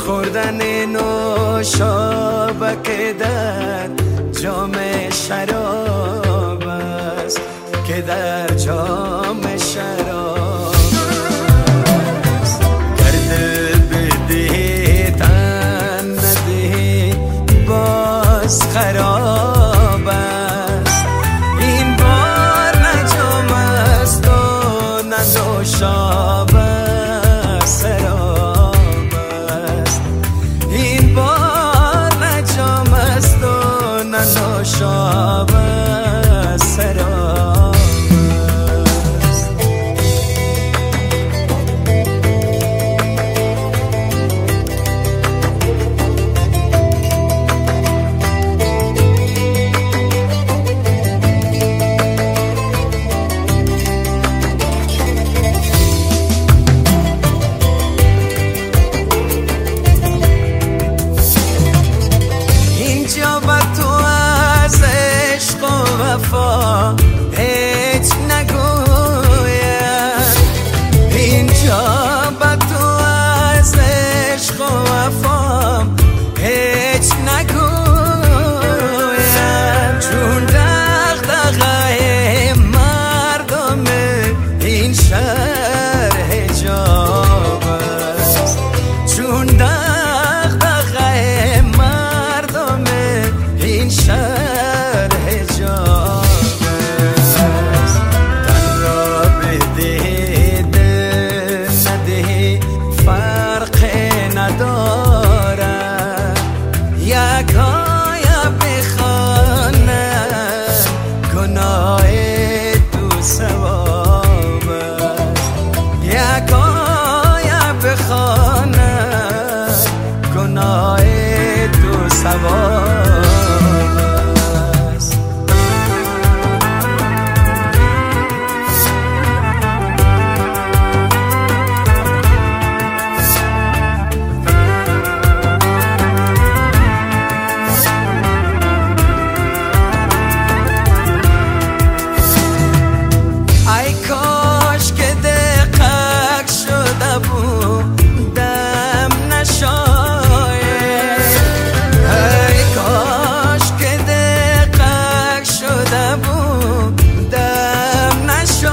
خوردن نوشابه در جام شراب است که در جام شراب است. گر دل بدهی تن ندهی باز خراب است. این بار نه جام است و نه نوشابه سراب است. این بار نه جام است و نه نوشابه سراب است. اینجا با تو از عشق و وفا هیچ نگوید. اینجا با تو از عشق و وفا هیچ نگوید. چون دغدغه مردم این شهر حجاب است. چون دغدغه مردم این شهر حجاب است. تن را بدهی دل ندهی فرق ندارد. یک آیا بخواند گناه تو ثواب است. یک آیا بخواند گناه تو ثواب است. ای کاش که دقیق شده بود دم نشاید. ای کاش که دقیق شده بود دم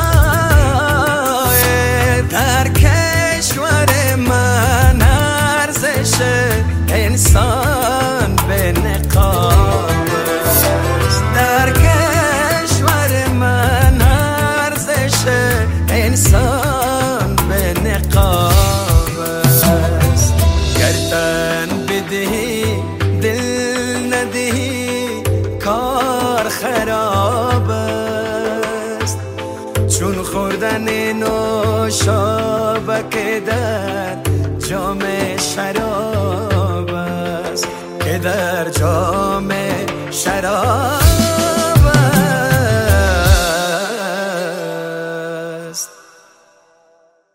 نشاید. در کشور من ارزش انسان به نقاب است. در کشور من ارزش انسان به نقاب است. گر تن بدهی دل ندهی کار خراب است. چون خوردن نوشابه در جام شراب است که در جام شراب